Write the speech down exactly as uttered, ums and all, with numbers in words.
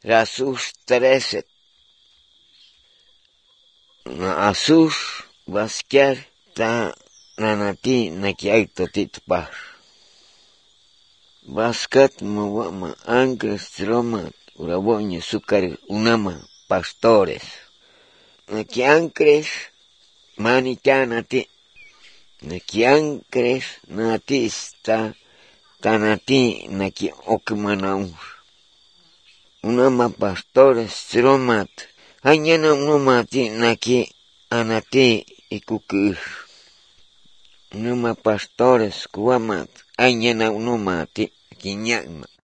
Rasus trece. Asus vasquer ta nanati nakiaito titpar. Vascat muwama ancres troma uraboño sukar unama pastores. Naki ancres mani kanati. Naki ancres natista tanati naki okmanaur. Unama pastores tromat. Añana unumati naki anati ikukur. Unama pastores kuamat. Añana unumati kiñakma.